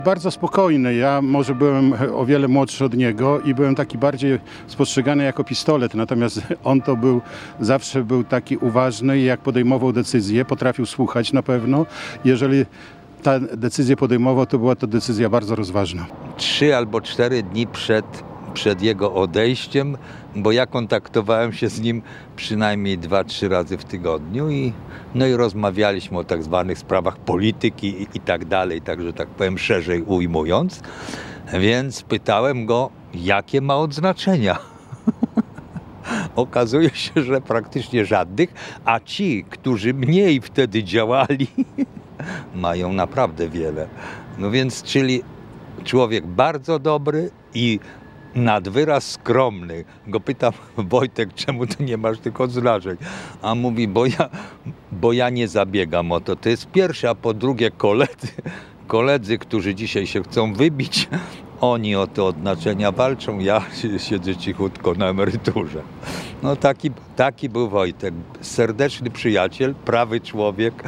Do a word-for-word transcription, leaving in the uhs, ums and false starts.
Bardzo spokojny. Ja może byłem o wiele młodszy od niego i byłem taki bardziej spostrzegany jako pistolet. Natomiast on to był, zawsze był taki uważny i jak podejmował decyzję, potrafił słuchać na pewno. Jeżeli tę decyzję podejmował, to była to decyzja bardzo rozważna. Trzy albo cztery dni przed, przed jego odejściem, bo ja kontaktowałem się z nim przynajmniej dwa, trzy razy w tygodniu i, no i rozmawialiśmy o tak zwanych sprawach polityki i, i tak dalej, także tak powiem szerzej ujmując. Więc pytałem go, jakie ma odznaczenia. Okazuje się, że praktycznie żadnych, a ci, którzy mniej wtedy działali, mają naprawdę wiele. No więc, czyli człowiek bardzo dobry i nad wyraz skromny. Go pytam, Wojtek, czemu ty nie masz tych odznaczeń? A mówi, bo ja, bo ja nie zabiegam o to. To jest pierwsze, a po drugie koledzy, koledzy, którzy dzisiaj się chcą wybić, oni o te odznaczenia walczą, ja siedzę cichutko na emeryturze. No taki, taki był Wojtek. Serdeczny przyjaciel, prawy człowiek.